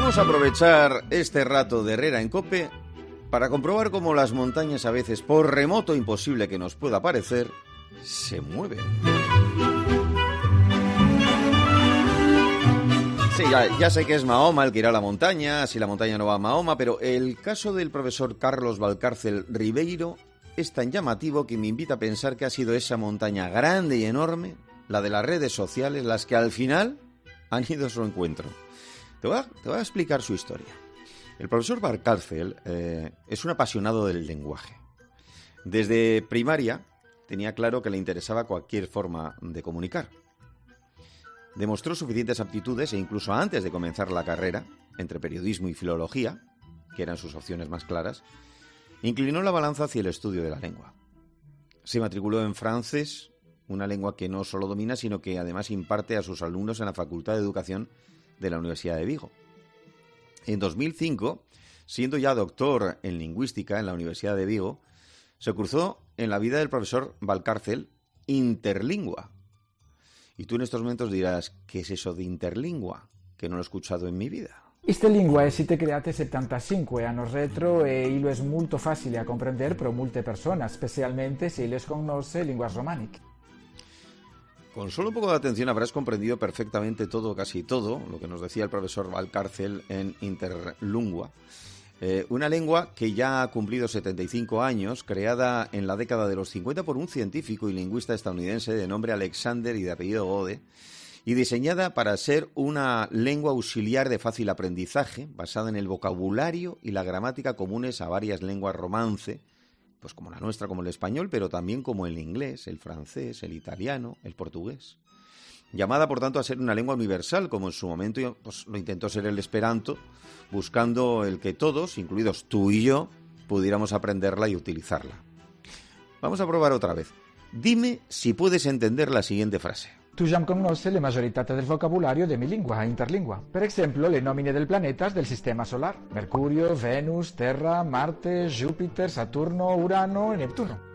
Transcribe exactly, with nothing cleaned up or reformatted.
vamos a aprovechar este rato de Herrera en COPE para comprobar cómo las montañas, a veces, por remoto imposible que nos pueda parecer, se mueven. Sí, ya, ya sé que es Mahoma el que irá a la montaña, si la montaña no va a Mahoma, pero el caso del profesor Carlos Valcárcel Ribeiro es tan llamativo que me invita a pensar que ha sido esa montaña grande y enorme, la de las redes sociales, las que al final han ido a su encuentro. Te voy a, te voy a explicar su historia. El profesor Valcárcel eh, es un apasionado del lenguaje. Desde primaria tenía claro que le interesaba cualquier forma de comunicar. Demostró suficientes aptitudes e incluso antes de comenzar la carrera, entre periodismo y filología, que eran sus opciones más claras, inclinó la balanza hacia el estudio de la lengua. Se matriculó en francés, una lengua que no solo domina, sino que además imparte a sus alumnos en la Facultad de Educación de la Universidad de Vigo. En dos mil cinco, siendo ya doctor en lingüística en la Universidad de Vigo, se cruzó en la vida del profesor Valcárcel interlingua. Y tú en estos momentos dirás, ¿qué es eso de interlingua? Que no lo he escuchado en mi vida. Questa lingua è stata creata settantacinque anni retro e illo è molto facile a comprender per molte persone, specialmente se les conoce lenguas románicas. Con solo un poco de atención habrás comprendido perfectamente todo, casi todo, lo que nos decía el profesor Valcárcel en interlingua. Eh, una lengua que ya ha cumplido setenta y cinco años, creada en la década de los cincuenta por un científico y lingüista estadounidense de nombre Alexander y de apellido Gode, y diseñada para ser una lengua auxiliar de fácil aprendizaje, basada en el vocabulario y la gramática comunes a varias lenguas romance, pues como la nuestra, como el español, pero también como el inglés, el francés, el italiano, el portugués. Llamada, por tanto, a ser una lengua universal, como en su momento pues, lo intentó ser el esperanto, buscando el que todos, incluidos tú y yo, pudiéramos aprenderla y utilizarla. Vamos a probar otra vez. Dime si puedes entender la siguiente frase. Tu già conosci la maggiorità del vocabolario de mi lingua interlingua. Per esempio, le nomine del planetas del sistema solar: Mercurio, Venus, Terra, Marte, Júpiter, Saturno, Urano e Neptuno.